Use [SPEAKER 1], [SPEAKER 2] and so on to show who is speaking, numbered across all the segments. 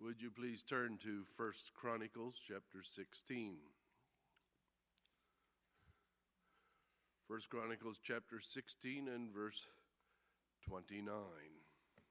[SPEAKER 1] Would you please turn to 1 Chronicles chapter 16. 1 Chronicles chapter 16 and verse 29.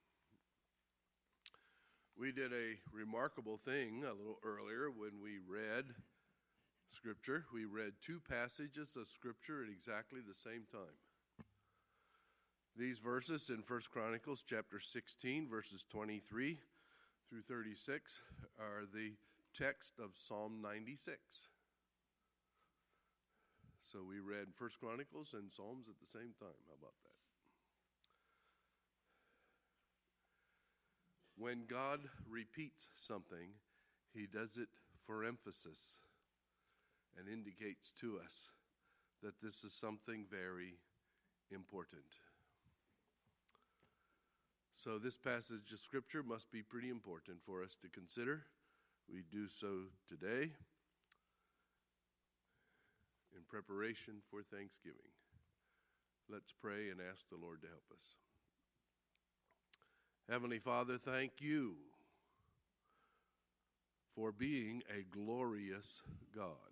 [SPEAKER 1] We did a remarkable thing a little earlier when we read Scripture. We read two passages of Scripture at exactly the same time. These verses in 1 Chronicles chapter 16, verses 23 through 36 are the text of Psalm 96. So we read 1 Chronicles and Psalms at the same time. How about that? When God repeats something, he does it for emphasis and indicates to us that this is something very important. So this passage of Scripture must be pretty important for us to consider. We do so today in preparation for Thanksgiving. Let's pray and ask the Lord to help us. Heavenly Father, thank you for being a glorious God.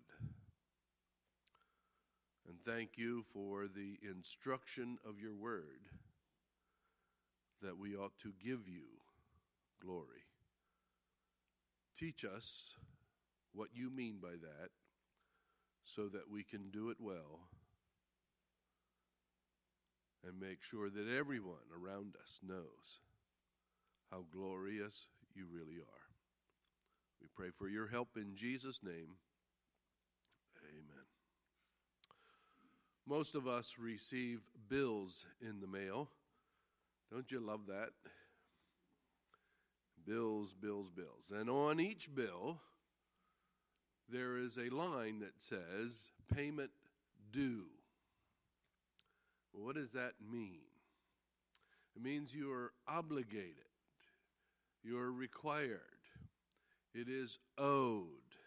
[SPEAKER 1] And thank you for the instruction of your word that we ought to give you glory. Teach us what you mean by that so that we can do it well and make sure that everyone around us knows how glorious you really are. We pray for your help in Jesus' name. Amen. Most of us receive bills in the mail. Don't you love that? Bills, bills, bills. And on each bill, there is a line that says, payment due. Well, what does that mean? It means you are obligated. You are required. It is owed.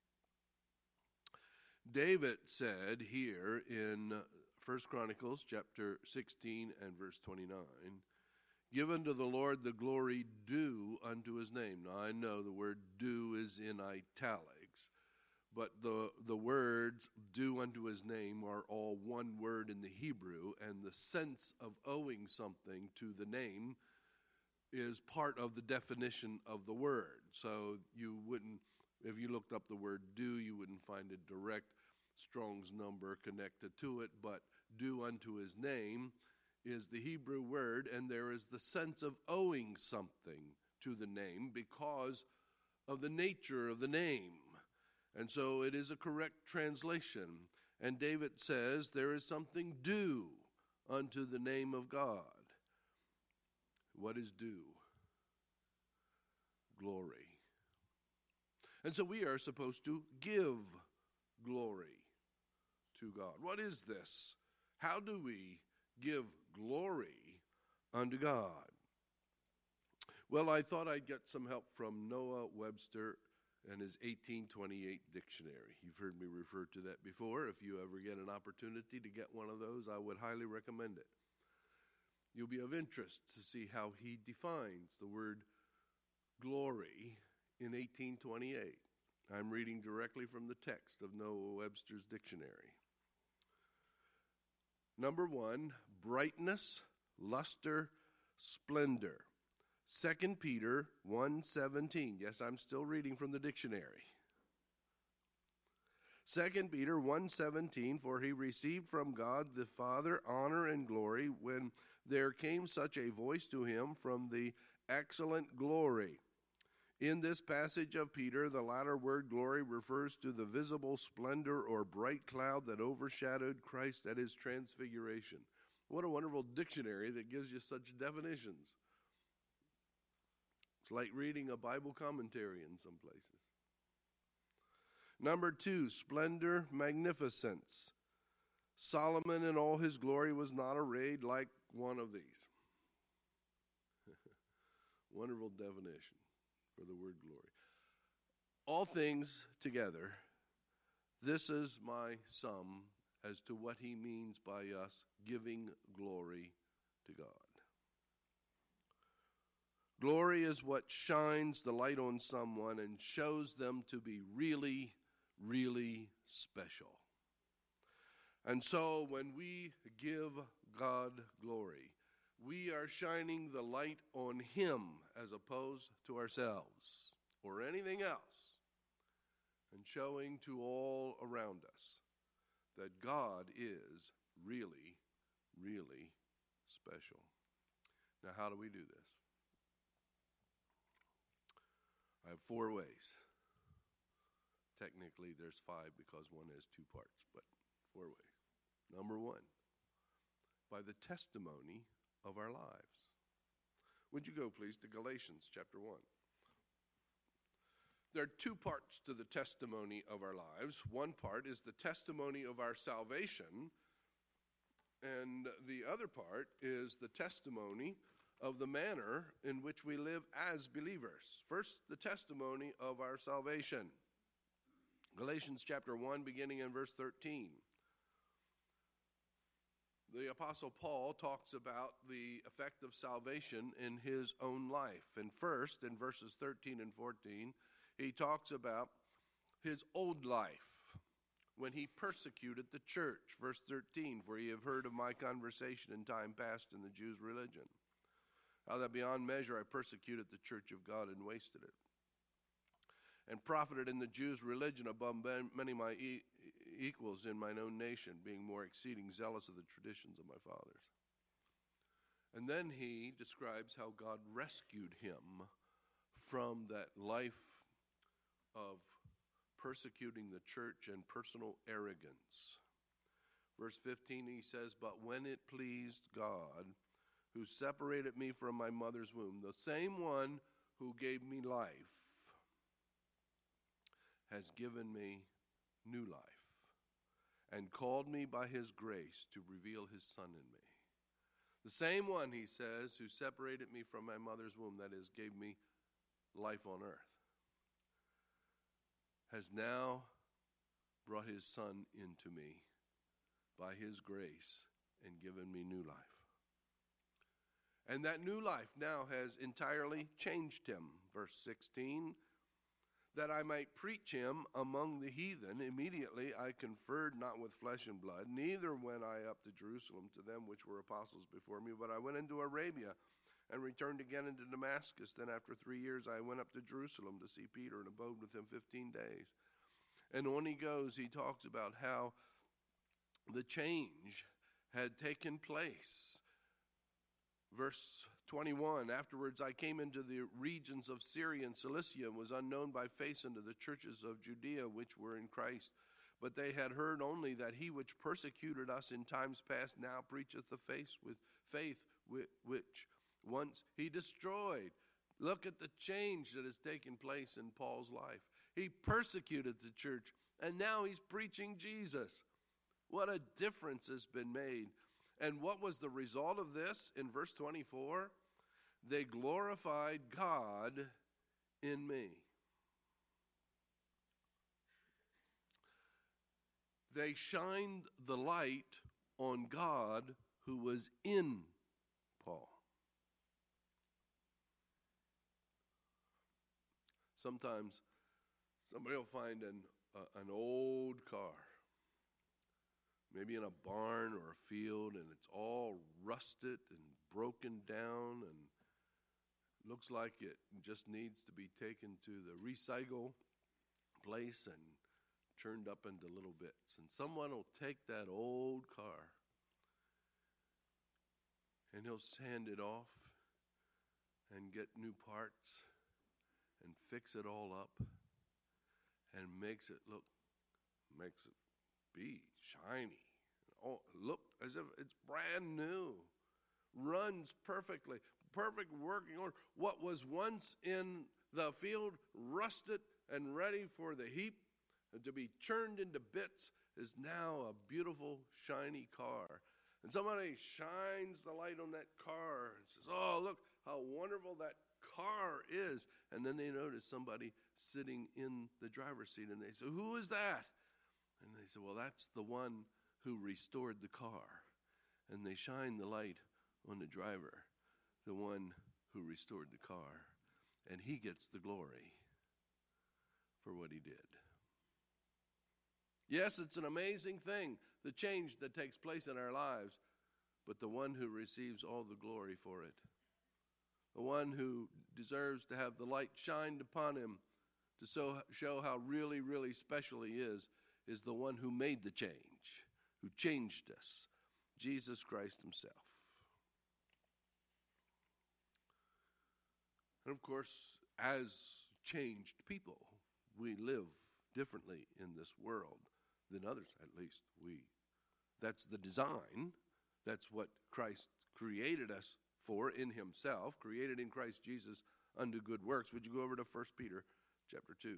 [SPEAKER 1] David said here in 1 Chronicles chapter 16 and verse 29, give unto the Lord the glory due unto his name. Now I know the word due is in italics, but the words due unto his name are all one word in the Hebrew, and the sense of owing something to the name is part of the definition of the word. So you wouldn't, if you looked up the word due, you wouldn't find a direct Strong's number connected to it, but due unto his name is the Hebrew word, and there is the sense of owing something to the name because of the nature of the name. And so it is a correct translation. And David says there is something due unto the name of God. What is due? Glory. And so we are supposed to give glory to God. What is this? How do we give glory unto God? Well, I thought I'd get some help from Noah Webster and his 1828 dictionary. You've heard me refer to that before. If you ever get an opportunity to get one of those, I would highly recommend it. You'll be of interest to see how he defines the word glory in 1828. I'm reading directly from the text of Noah Webster's dictionary. Number 1, brightness, luster, splendor. 2 Peter 1:17. Yes, I'm still reading from the dictionary. 2 Peter 1:17, for he received from God the Father honor and glory when there came such a voice to him from the excellent glory. In this passage of Peter, the latter word glory refers to the visible splendor or bright cloud that overshadowed Christ at his transfiguration. What a wonderful dictionary that gives you such definitions. It's like reading a Bible commentary in some places. Number 2, splendor, magnificence. Solomon in all his glory was not arrayed like one of these. Wonderful definition for the word glory. All things together, this is my sum as to what he means by us giving glory to God. Glory is what shines the light on someone and shows them to be really, really special. And so when we give God glory, we are shining the light on Him as opposed to ourselves or anything else, and showing to all around us that God is really, really special. Now, how do we do this? I have 4 ways. Technically, there's 5 because one has 2 parts, but 4 ways. Number 1, by the testimony of our lives. Would you go, please, to Galatians chapter 1? There are 2 parts to the testimony of our lives. One part is the testimony of our salvation, and the other part is the testimony of the manner in which we live as believers. First, the testimony of our salvation. Galatians chapter 1, beginning in verse 13. The Apostle Paul talks about the effect of salvation in his own life. And first, in verses 13 and 14, he talks about his old life when he persecuted the church. Verse 13, for ye have heard of my conversation in time past in the Jews' religion, how that beyond measure I persecuted the church of God and wasted it, and profited in the Jews' religion above many my equals in mine own nation, being more exceeding zealous of the traditions of my fathers. And then he describes how God rescued him from that life of persecuting the church and personal arrogance. Verse 15, he says, but when it pleased God, who separated me from my mother's womb, the same one who gave me life, has given me new life, and called me by his grace to reveal his Son in me. The same one, he says, who separated me from my mother's womb, that is, gave me life on earth, has now brought his Son into me by his grace and given me new life. And that new life now has entirely changed him. Verse 16, that I might preach him among the heathen. Immediately I conferred not with flesh and blood, neither went I up to Jerusalem to them which were apostles before me, but I went into Arabia and returned again into Damascus. Then after 3 years I went up to Jerusalem to see Peter and abode with him 15 days. And when he goes, he talks about how the change had taken place. Verse 21, afterwards I came into the regions of Syria and Cilicia, and was unknown by face unto the churches of Judea which were in Christ. But they had heard only that he which persecuted us in times past now preacheth the faith which once he destroyed. Look at the change that has taken place in Paul's life. He persecuted the church, and now he's preaching Jesus. What a difference has been made. And what was the result of this? In verse 24, they glorified God in me. They shined the light on God who was in Paul. Sometimes somebody will find an old car, maybe in a barn or a field, and it's all rusted and broken down and looks like it just needs to be taken to the recycle place and turned up into little bits. And someone will take that old car and he'll sand it off and get new parts and fix it all up and makes it be shiny. Oh, look as if it's brand new. Runs perfectly. Perfect working order. What was once in the field, rusted and ready for the heap and to be churned into bits, is now a beautiful, shiny car. And somebody shines the light on that car and says, oh, look how wonderful that car is. And then they notice somebody sitting in the driver's seat, and they say, who is that? And they say, well, that's the one who restored the car. And they shine the light on the driver, the one who restored the car, and he gets the glory for what he did. Yes, it's an amazing thing, the change that takes place in our lives, but the one who receives all the glory for it, the one who deserves to have the light shined upon him to show how really, really special he is the one who made the change, who changed us, Jesus Christ himself. And of course, as changed people, we live differently in this world than others, at least that's the design. That's what Christ created us for in himself, created in Christ Jesus unto good works. Would you go over to 1 Peter chapter 2?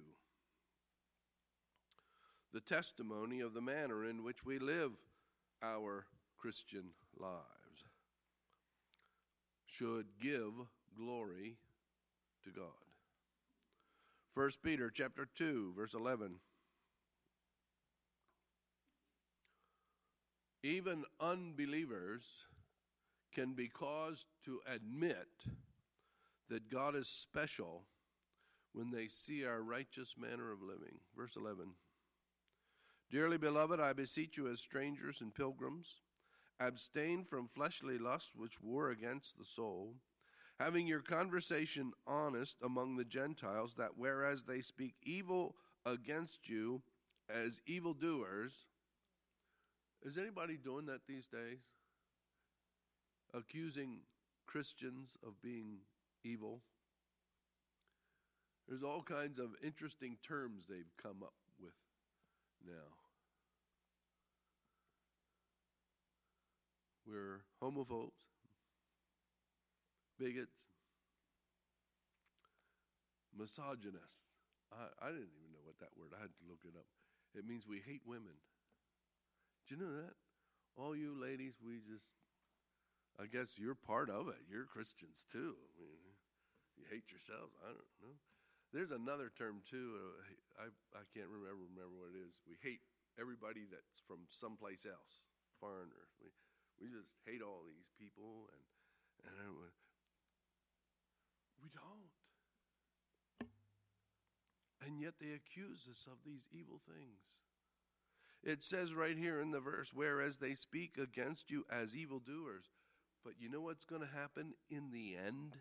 [SPEAKER 1] The testimony of the manner in which we live our Christian lives should give glory to God. 1 Peter chapter 2, verse 11. Even unbelievers can be caused to admit that God is special when they see our righteous manner of living. Verse 11. Dearly beloved, I beseech you as strangers and pilgrims, abstain from fleshly lusts which war against the soul, having your conversation honest among the Gentiles, that whereas they speak evil against you as evildoers. Is anybody doing that these days? Accusing Christians of being evil? There's all kinds of interesting terms they've come up with now. We're homophobes, bigots, misogynists. I didn't even know what that word, I had to look it up. It means we hate women. Do you know that? All you ladies, I guess you're part of it. You're Christians too. I mean, you hate yourselves. I don't know. There's another term too. I can't remember what it is. We hate everybody that's from someplace else, foreigners. We just hate all these people, and we don't. And yet they accuse us of these evil things. It says right here in the verse, whereas they speak against you as evildoers. But you know what's going to happen in the end?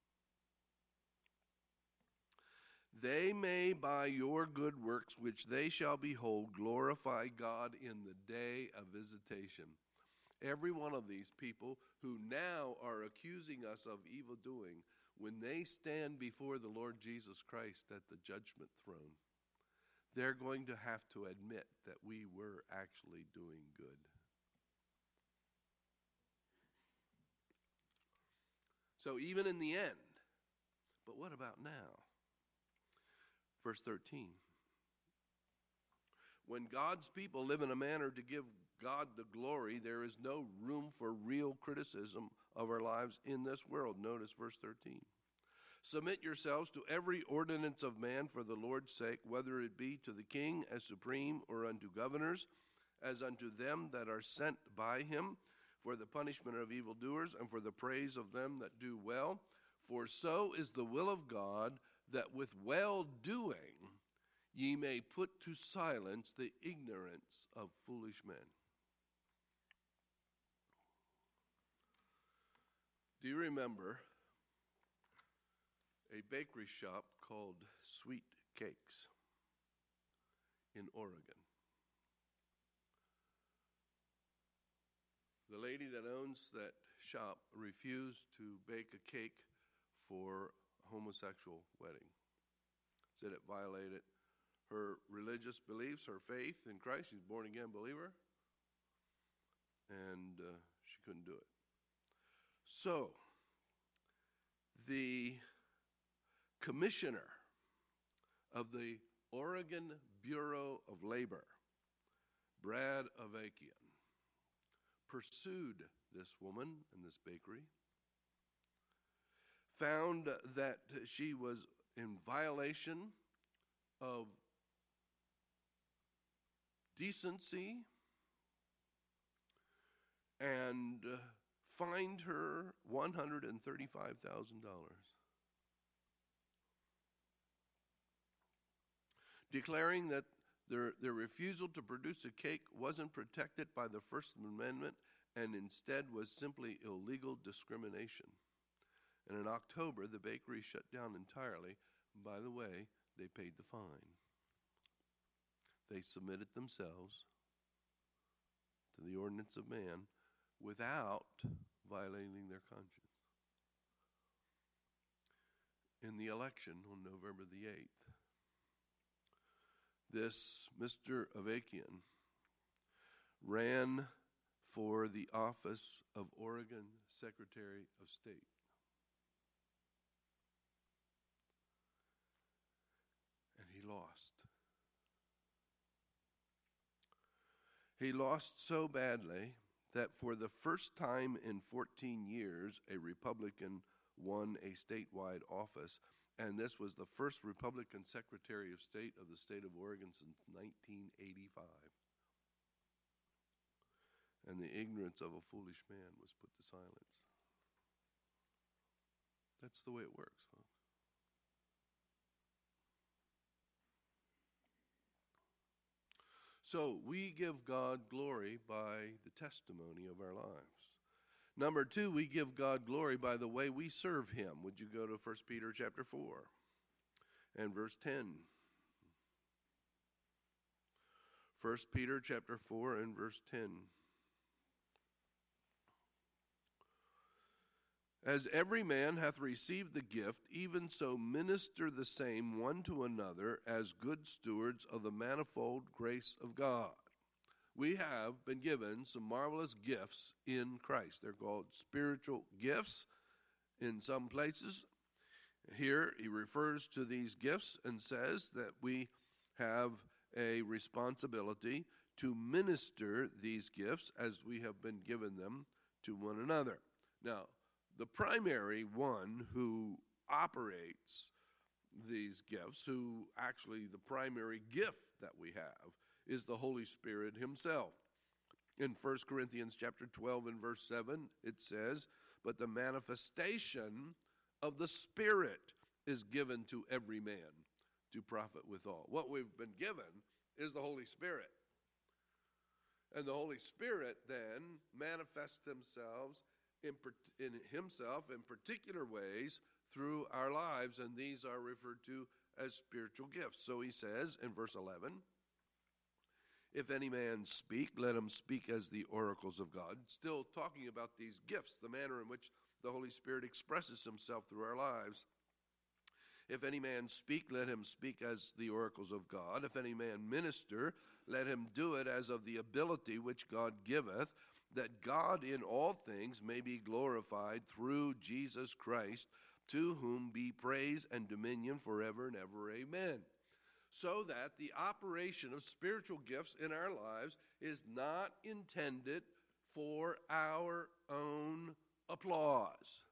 [SPEAKER 1] They may by your good works, which they shall behold, glorify God in the day of visitation. Every one of these people who now are accusing us of evil doing, when they stand before the Lord Jesus Christ at the judgment throne, they're going to have to admit that we were actually doing good. So even in the end, but what about now? Verse 13. When God's people live in a manner to give God the glory, there is no room for real criticism of our lives in this world. Notice verse 13. Submit yourselves to every ordinance of man for the Lord's sake, whether it be to the king as supreme or unto governors, as unto them that are sent by him, for the punishment of evildoers and for the praise of them that do well. For so is the will of God, that with well-doing ye may put to silence the ignorance of foolish men. Do you remember a bakery shop called Sweet Cakes in Oregon? The lady that owns that shop refused to bake a cake for a homosexual wedding. Said it violated her religious beliefs, her faith in Christ. She's a born-again believer. And she couldn't do it. So, the commissioner of the Oregon Bureau of Labor, Brad Avakian, pursued this woman in this bakery, found that she was in violation of decency, and fined her $135,000. Declaring that their refusal to produce a cake wasn't protected by the First Amendment and instead was simply illegal discrimination. And in October, the bakery shut down entirely. By the way, they paid the fine. They submitted themselves to the ordinance of man without violating their conscience. In the election on November the 8th, this Mr. Avakian ran for the office of Oregon Secretary of State. And he lost. He lost so badly that for the first time in 14 years, a Republican won a statewide office, and this was the first Republican Secretary of State of the state of Oregon since 1985. And the ignorance of a foolish man was put to silence. That's the way it works, folks. So we give God glory by the testimony of our lives. Number 2, we give God glory by the way we serve him. Would you go to 1 Peter chapter 4 and verse 10? 1 Peter chapter 4 and verse 10. As every man hath received the gift, even so minister the same one to another as good stewards of the manifold grace of God. We have been given some marvelous gifts in Christ. They're called spiritual gifts in some places. Here he refers to these gifts and says that we have a responsibility to minister these gifts as we have been given them to one another. Now, the primary one who operates these gifts, who actually the primary gift that we have, is the Holy Spirit himself. In 1 Corinthians chapter 12 and verse 7, it says, "But the manifestation of the Spirit is given to every man to profit withal." What we've been given is the Holy Spirit. And the Holy Spirit then manifests himself in particular ways through our lives, and these are referred to as spiritual gifts. So he says in verse 11, "If any man speak, let him speak as the oracles of God." Still talking about these gifts, the manner in which the Holy Spirit expresses himself through our lives. "If any man speak, let him speak as the oracles of God. If any man minister, let him do it as of the ability which God giveth, that God in all things may be glorified through Jesus Christ, to whom be praise and dominion forever and ever. Amen." So that the operation of spiritual gifts in our lives is not intended for our own applause,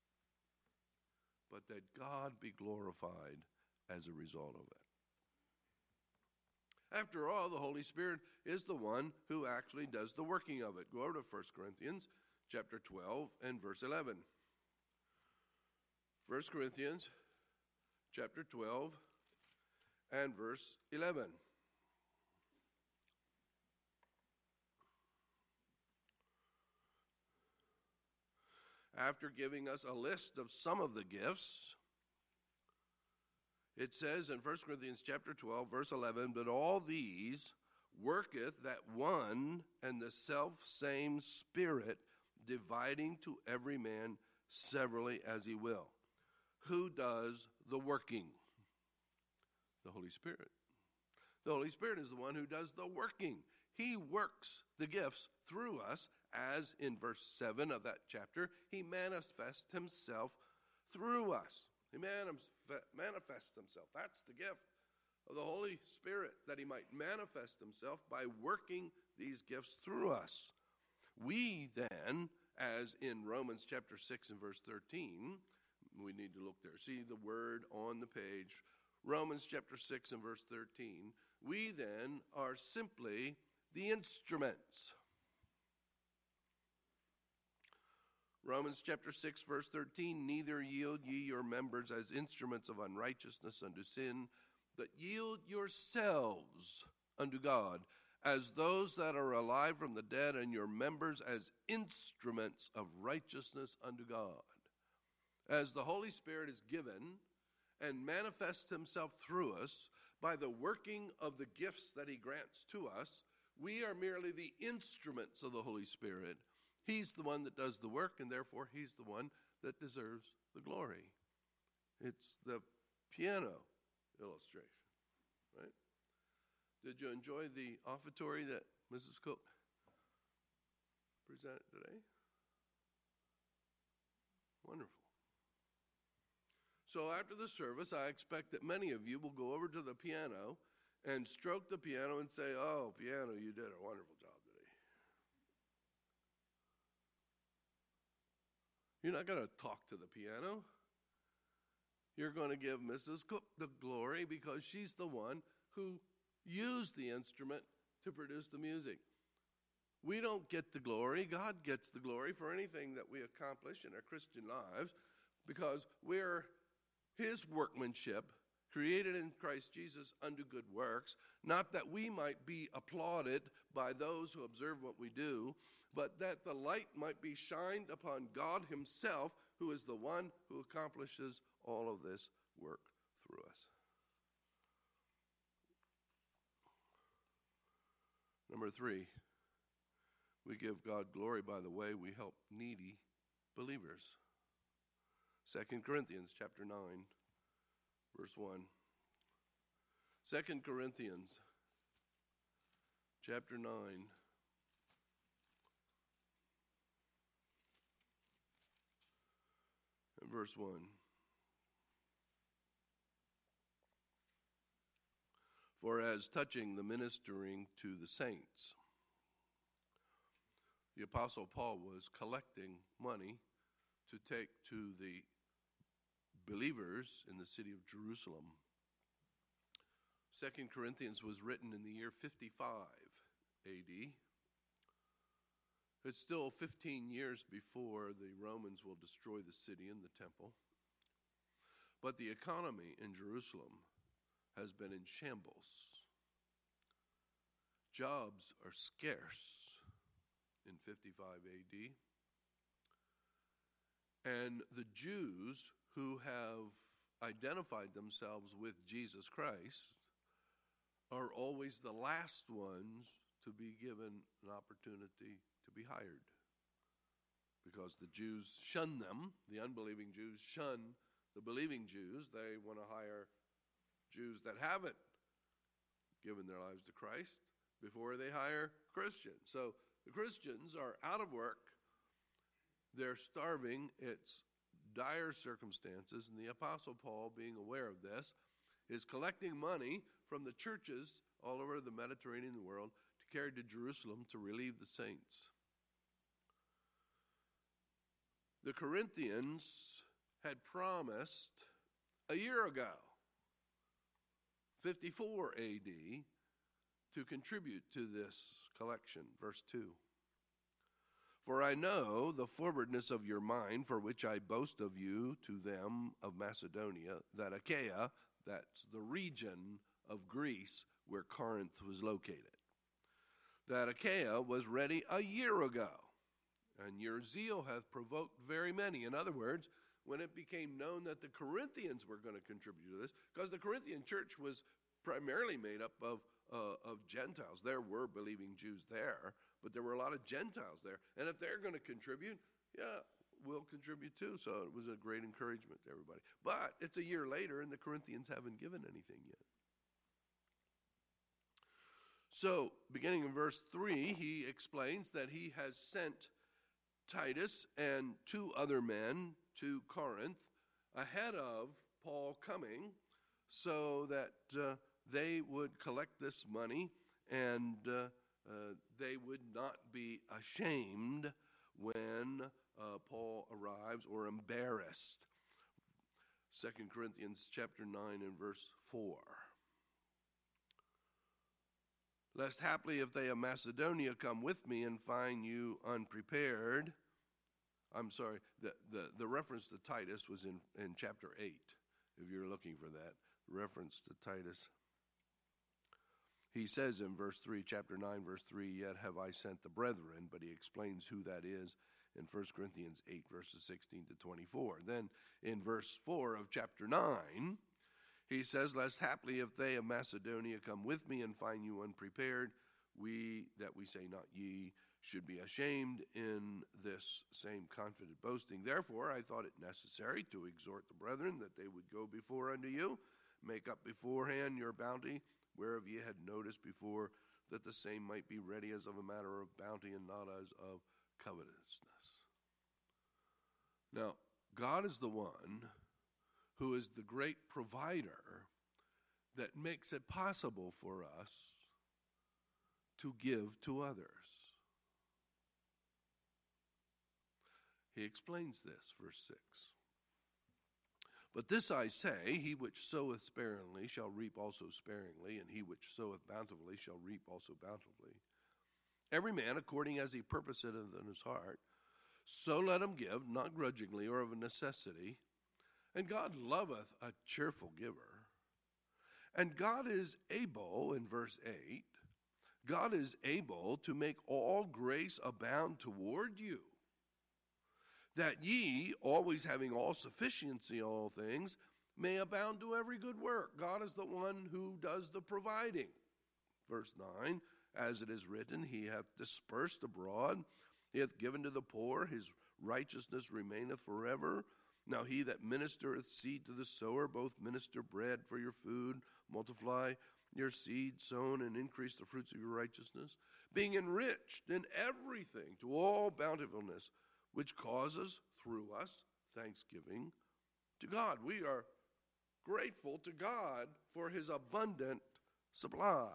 [SPEAKER 1] but that God be glorified as a result of it. After all, the Holy Spirit is the one who actually does the working of it. Go over to 1 Corinthians chapter 12 and verse 11. 1 Corinthians chapter 12 and verse 11. After giving us a list of some of the gifts, it says in 1 Corinthians chapter 12, verse 11, "But all these worketh that one and the self-same Spirit, dividing to every man severally as he will." Who does the working? The Holy Spirit. The Holy Spirit is the one who does the working. He works the gifts through us, as in verse 7 of that chapter, he manifests himself through us. He manifests himself. That's the gift of the Holy Spirit, that he might manifest himself by working these gifts through us. We then, as in Romans chapter 6 and verse 13, we need to look there. See the word on the page. Romans chapter 6 and verse 13. We then are simply the instruments. Romans chapter 6, verse 13, neither yield ye your members as instruments of unrighteousness unto sin, but yield yourselves unto God as those that are alive from the dead, and your members as instruments of righteousness unto God. As the Holy Spirit is given and manifests himself through us by the working of the gifts that he grants to us, we are merely the instruments of the Holy Spirit. He's the one that does the work, and therefore he's the one that deserves the glory. It's the piano illustration, right? Did you enjoy the offertory that Mrs. Cook presented today? Wonderful. So after the service, I expect that many of you will go over to the piano and stroke the piano and say, "Oh, piano, you did a wonderful job today." You're not going to talk to the piano. You're going to give Mrs. Cook the glory because she's the one who used the instrument to produce the music. We don't get the glory. God gets the glory for anything that we accomplish in our Christian lives because we're his workmanship, created in Christ Jesus unto good works, not that we might be applauded by those who observe what we do, but that the light might be shined upon God himself, who is the one who accomplishes all of this work through us. Number 3, we give God glory by the way we help needy believers. 2 Corinthians chapter 9, verse 1. 2 Corinthians chapter 9, and verse 1. For as touching the ministering to the saints, the Apostle Paul was collecting money to take to the believers in the city of Jerusalem. 2 Corinthians was written in the year 55 A.D. It's still 15 years before the Romans will destroy the city and the temple. But the economy in Jerusalem has been in shambles. Jobs are scarce in 55 A.D. And the Jews who have identified themselves with Jesus Christ are always the last ones to be given an opportunity to be hired. Because the Jews shun them, the unbelieving Jews shun the believing Jews. They want to hire Jews that haven't given their lives to Christ before they hire Christians. So the Christians are out of work. They're starving. It's dire circumstances. And the Apostle Paul, being aware of this, is collecting money from the churches all over the Mediterranean world to carry to Jerusalem to relieve the saints. The Corinthians had promised a year ago, 54 A.D., to contribute to this collection. Verse 2. For I know the forwardness of your mind, for which I boast of you to them of Macedonia, that Achaia, that's the region of Greece where Corinth was located, that Achaia was ready a year ago, and your zeal hath provoked very many. In other words, when it became known that the Corinthians were going to contribute to this, because the Corinthian church was primarily made up of Gentiles. There were believing Jews there, but there were a lot of Gentiles there. And if they're going to contribute, yeah, we'll contribute too. So it was a great encouragement to everybody. But it's a year later, and the Corinthians haven't given anything yet. So, beginning in verse 3, he explains that he has sent Titus and 2 other men to Corinth ahead of Paul coming so that they would collect this money and they would not be ashamed when Paul arrives or embarrassed. 2 Corinthians chapter 9 and verse 4. Lest haply if they of Macedonia come with me and find you unprepared, I'm sorry, the reference to Titus was in chapter 8, if you're looking for that. Reference to Titus. He says in verse 3, chapter 9, verse 3, yet have I sent the brethren, but he explains who that is in 1 Corinthians 8, verses 16 to 24. Then in verse 4 of chapter 9, he says, lest haply if they of Macedonia come with me and find you unprepared, we say not ye, should be ashamed in this same confident boasting. Therefore I thought it necessary to exhort the brethren that they would go before unto you, make up beforehand your bounty, whereof ye had noticed before, that the same might be ready as of a matter of bounty and not as of covetousness. Now, God is the one who is the great provider that makes it possible for us to give to others. He explains this, verse 6. But this I say, he which soweth sparingly shall reap also sparingly, and he which soweth bountifully shall reap also bountifully. Every man according as he purposeth in his heart, so let him give, not grudgingly or of a necessity. And God loveth a cheerful giver. And God is able, in verse 8, God is able to make all grace abound toward you, that ye, always having all sufficiency in all things, may abound to every good work. God is the one who does the providing. Verse 9, as it is written, he hath dispersed abroad, he hath given to the poor, his righteousness remaineth forever. Now he that ministereth seed to the sower, both minister bread for your food, multiply your seed sown, and increase the fruits of your righteousness, being enriched in everything to all bountifulness, which causes through us thanksgiving to God. We are grateful to God for his abundant supply.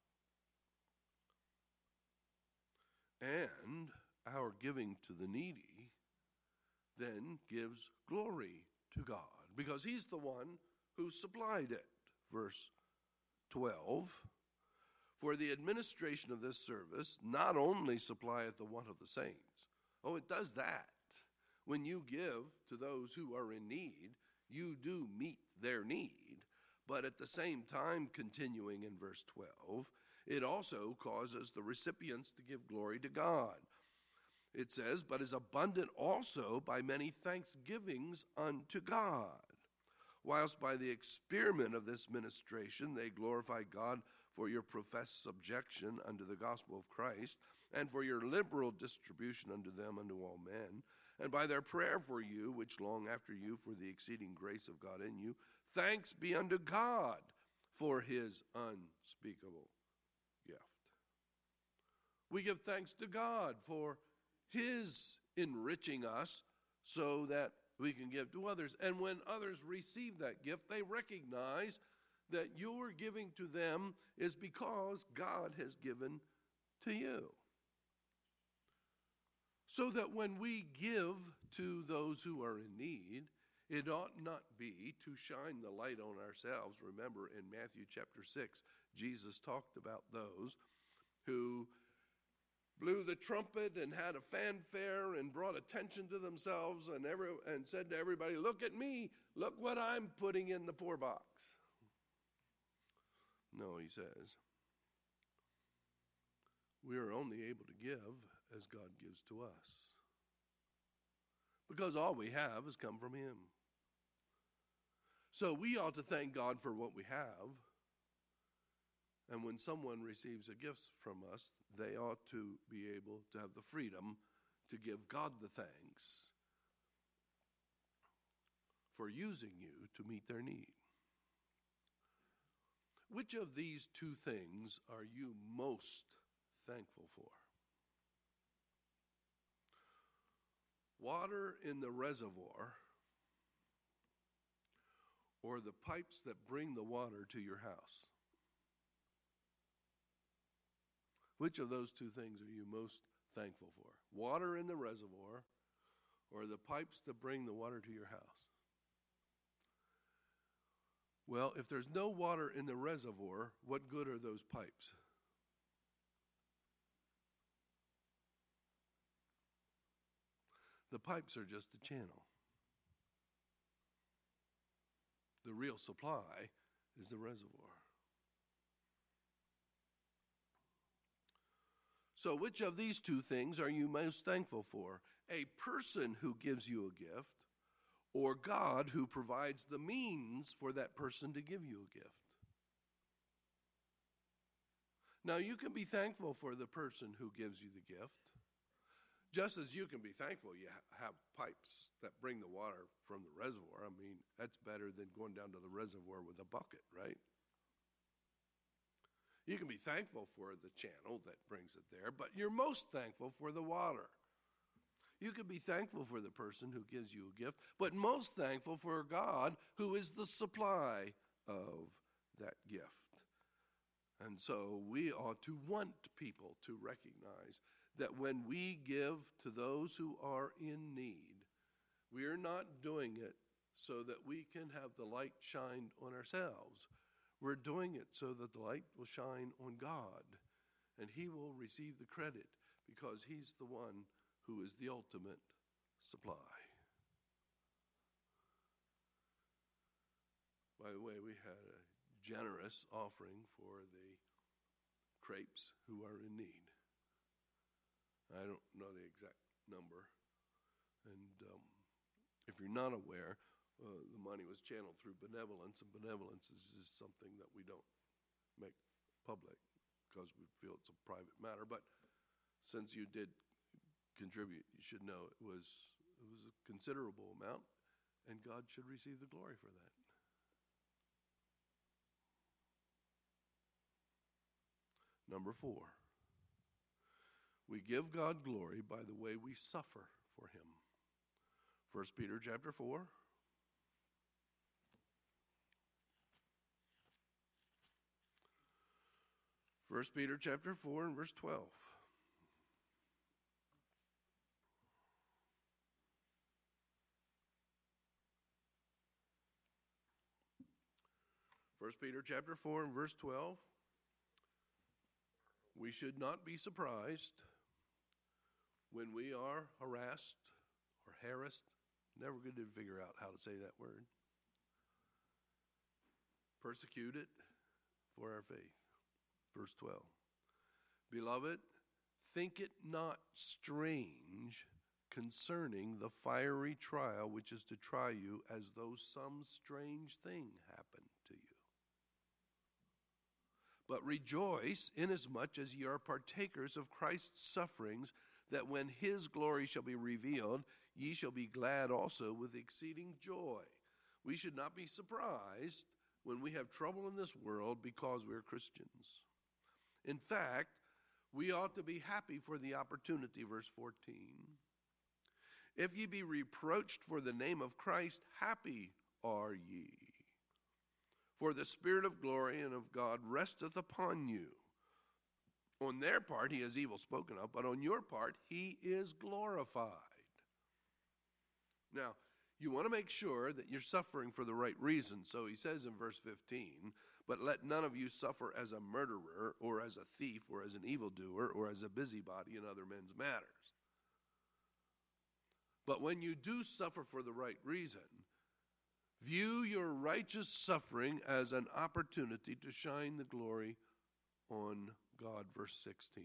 [SPEAKER 1] And our giving to the needy then gives glory to God, because he's the one who supplied it. Verse 12, for the administration of this service not only supplieth the want of the saints. Oh, it does that. When you give to those who are in need, you do meet their need. But at the same time, continuing in verse 12, it also causes the recipients to give glory to God. It says, but is abundant also by many thanksgivings unto God, whilst by the experiment of this ministration they glorify God for your professed subjection unto the gospel of Christ, and for your liberal distribution unto them unto all men, and by their prayer for you, which long after you for the exceeding grace of God in you, thanks be unto God for his unspeakable gift. We give thanks to God for his enriching us so that we can give to others. And when others receive that gift, they recognize that your giving to them is because God has given to you. So that when we give to those who are in need, it ought not be to shine the light on ourselves. Remember, in Matthew chapter 6, Jesus talked about those who blew the trumpet and had a fanfare and brought attention to themselves and said to everybody, look at me, look what I'm putting in the poor box. No, he says, we are only able to give as God gives to us, because all we have has come from him. So we ought to thank God for what we have. And when someone receives a gift from us, they ought to be able to have the freedom to give God the thanks for using you to meet their need. Which of these two things are you most thankful for? Water in the reservoir, or the pipes that bring the water to your house? Which of those two things are you most thankful for? Water in the reservoir, or the pipes that bring the water to your house? Well, if there's no water in the reservoir, what good are those pipes? The pipes are just a channel. The real supply is the reservoir. So which of these two things are you most thankful for? A person who gives you a gift, or God who provides the means for that person to give you a gift? Now, you can be thankful for the person who gives you the gift, just as you can be thankful you have pipes that bring the water from the reservoir. I mean, that's better than going down to the reservoir with a bucket, right? You can be thankful for the channel that brings it there, but you're most thankful for the water. You can be thankful for the person who gives you a gift, but most thankful for God who is the supply of that gift. And so we ought to want people to recognize that when we give to those who are in need, we are not doing it so that we can have the light shine on ourselves. We're doing it so that the light will shine on God, and he will receive the credit because he's the one who is the ultimate supply. By the way, we had a generous offering for the crepes who are in need. I don't know the exact number. And if you're not aware, the money was channeled through benevolence, and benevolence is something that we don't make public because we feel it's a private matter. But since you did contribute, you should know it was a considerable amount, and God should receive the glory for that. Number 4, we give God glory by the way we suffer for him. 1 Peter chapter 4. First Peter chapter 4 and verse 12. First Peter chapter 4 and verse 12. We should not be surprised when we are harassed or harassed. Never good to figure out how to say that word. Persecuted for our faith. Verse 12. Beloved, think it not strange concerning the fiery trial which is to try you, as though some strange thing happened to you. But rejoice, inasmuch as ye are partakers of Christ's sufferings, that when his glory shall be revealed, ye shall be glad also with exceeding joy. We should not be surprised when we have trouble in this world because we're Christians. In fact, we ought to be happy for the opportunity, verse 14. If ye be reproached for the name of Christ, happy are ye. For the Spirit of glory and of God resteth upon you. On their part he is evil spoken of, but on your part he is glorified. Now, you want to make sure that you're suffering for the right reason. So he says in verse 15, but let none of you suffer as a murderer, or as a thief, or as an evildoer, or as a busybody in other men's matters. But when you do suffer for the right reason, view your righteous suffering as an opportunity to shine the glory on God. Verse 16.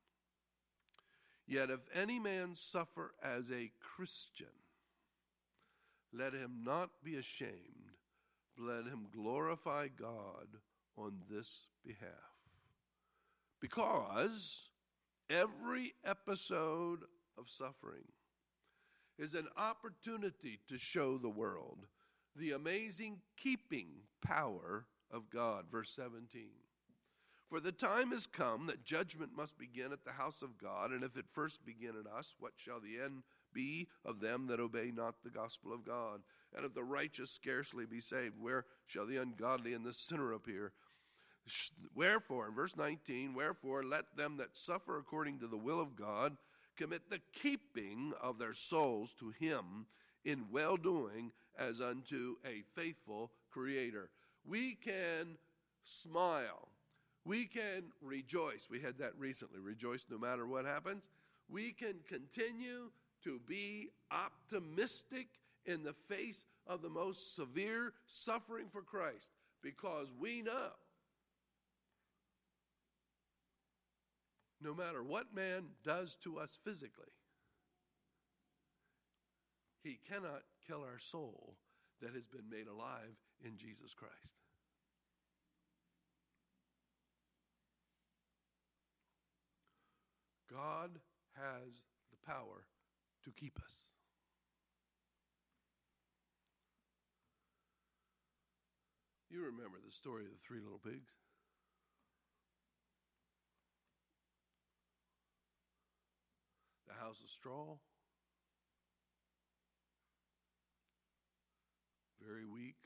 [SPEAKER 1] Yet if any man suffer as a Christian, let him not be ashamed, but let him glorify God on this behalf. Because every episode of suffering is an opportunity to show the world the amazing keeping power of God. Verse 17. For the time is come that judgment must begin at the house of God, and if it first begin at us, what shall the end be of them that obey not the gospel of God? And if the righteous scarcely be saved, where shall the ungodly and the sinner appear? Wherefore, in verse 19, wherefore let them that suffer according to the will of God commit the keeping of their souls to him in well-doing as unto a faithful Creator. We can smile. We can rejoice. We had that recently. Rejoice no matter what happens. We can continue to be optimistic in the face of the most severe suffering for Christ, because we know no matter what man does to us physically, he cannot kill our soul that has been made alive in Jesus Christ. God has the power to keep us. You remember the story of the three little pigs? The house of straw, very weak.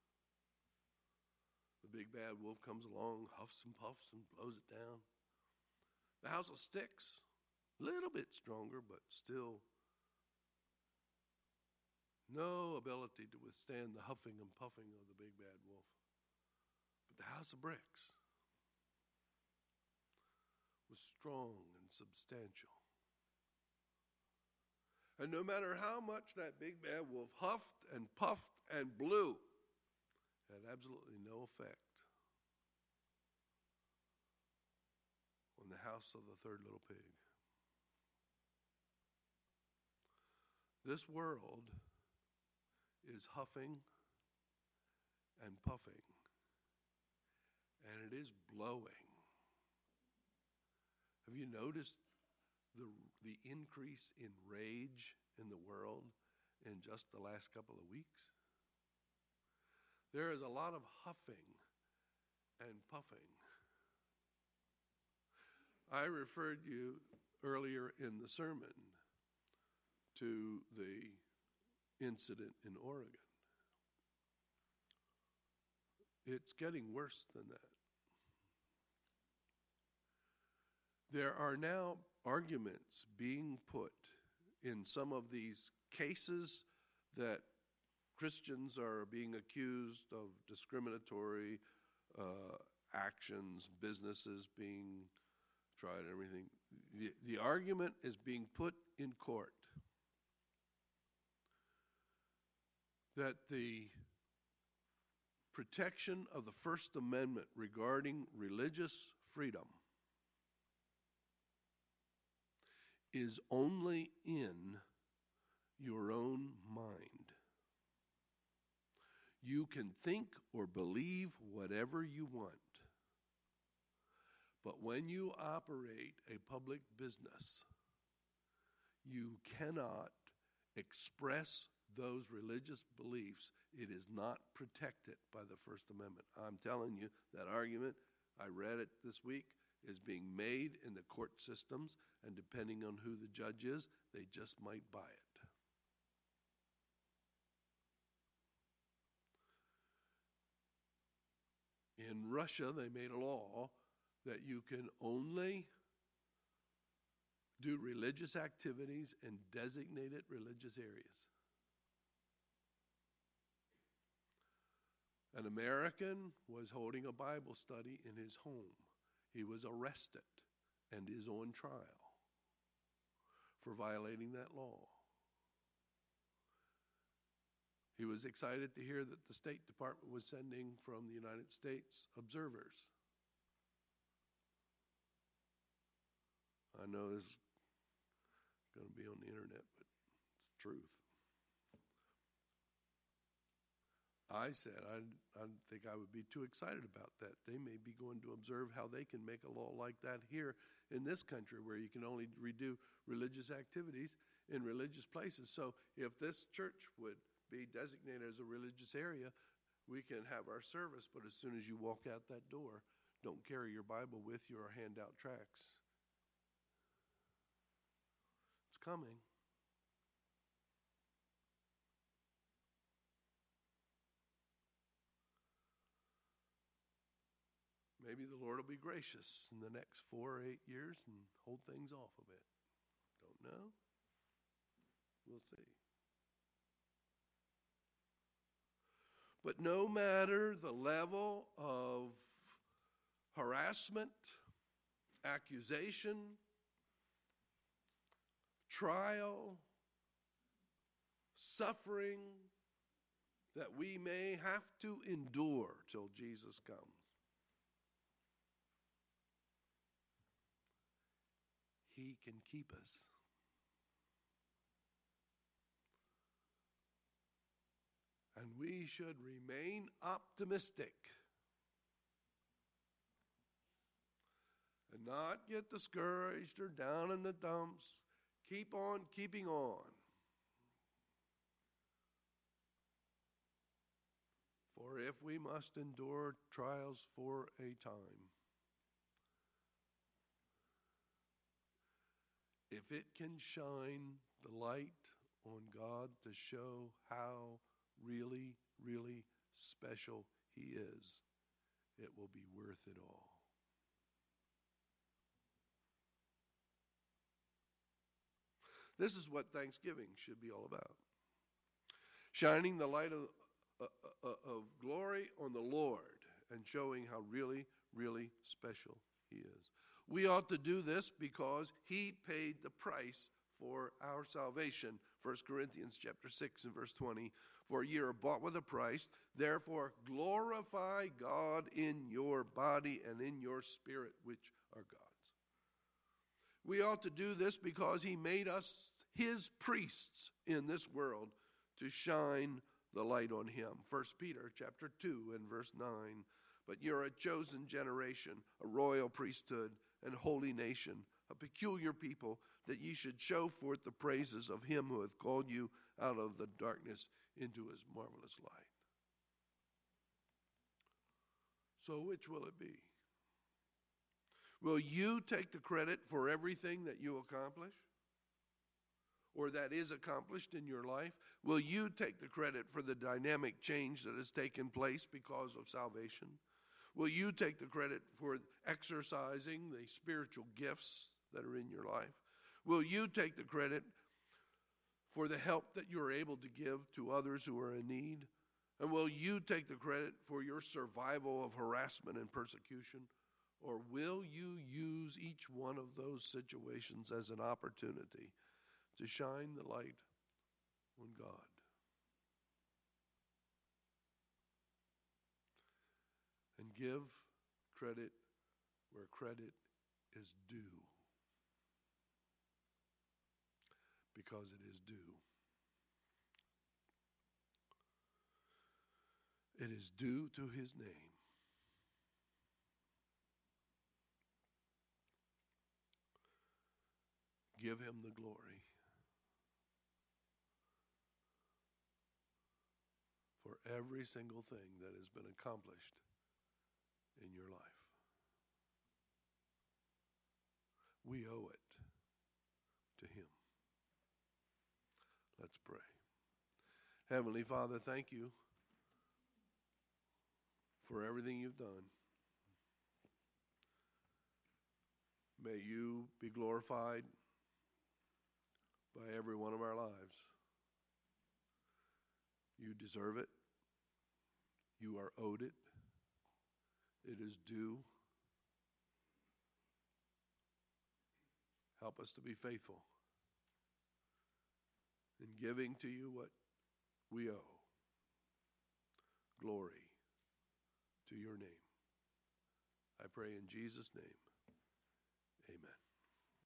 [SPEAKER 1] The big bad wolf comes along, huffs and puffs and blows it down. The house of sticks, a little bit stronger, but still no ability to withstand the huffing and puffing of the big bad wolf. But the house of bricks was strong and substantial. And no matter how much that big bad wolf huffed and puffed and blew, it had absolutely no effect on the house of the third little pig. This world is huffing and puffing, and it is blowing. Have you noticed the increase in rage in the world in just the last couple of weeks? There is a lot of huffing and puffing. I referred you earlier in the sermon to the incident in Oregon. It's getting worse than that. There are now arguments being put in some of these cases that Christians are being accused of discriminatory actions, businesses being tried, and everything. The argument is being put in court that the protection of the First Amendment regarding religious freedom is only in your own mind. You can think or believe whatever you want, but when you operate a public business, you cannot express those religious beliefs. It is not protected by the First Amendment. I'm telling you, that argument, I read it this week, is being made in the court systems, and depending on who the judge is, they just might buy it. In Russia, they made a law that you can only do religious activities in designated religious areas. An American was holding a Bible study in his home. He was arrested and is on trial for violating that law. He was excited to hear that the State Department was sending from the United States observers. I know this is going to be on the internet, but it's the truth. I said I think I would be too excited about that. They may be going to observe how they can make a law like that here in this country, where you can only redo religious activities in religious places. So if this church would be designated as a religious area, we can have our service, but as soon as you walk out that door, don't carry your Bible with you or hand out tracts. It's coming. Maybe the Lord will be gracious in the next 4 or 8 years and hold things off a bit. Don't know. We'll see. But no matter the level of harassment, accusation, trial, suffering that we may have to endure till Jesus comes. He can keep us. And we should remain optimistic and not get discouraged or down in the dumps. Keep on keeping on. For if we must endure trials for a time, if it can shine the light on God to show how really, really special He is, it will be worth it all. This is what Thanksgiving should be all about. Shining the light of glory on the Lord and showing how really, really special He is. We ought to do this because He paid the price for our salvation. 1 Corinthians chapter 6 and verse 20. For ye are bought with a price, therefore glorify God in your body and in your spirit, which are God's. We ought to do this because He made us His priests in this world to shine the light on Him. 1 Peter chapter 2 and verse 9. But you're a chosen generation, a royal priesthood, and holy nation, a peculiar people, that ye should show forth the praises of Him who hath called you out of the darkness into His marvelous light. So which will it be? Will you take the credit for everything that you accomplish, or that is accomplished in your life? Will you take the credit for the dynamic change that has taken place because of salvation? Will you take the credit for exercising the spiritual gifts that are in your life? Will you take the credit for the help that you're able to give to others who are in need? And will you take the credit for your survival of harassment and persecution? Or will you use each one of those situations as an opportunity to shine the light on God? And give credit where credit is due. Because it is due. It is due to His name. Give Him the glory for every single thing that has been accomplished in your life. We owe it to Him. Let's pray. Heavenly Father, thank you for everything you've done. May you be glorified by every one of our lives. You deserve it. You are owed it. It is due. Help us to be faithful in giving to you what we owe. Glory to your name. I pray in Jesus' name. Amen.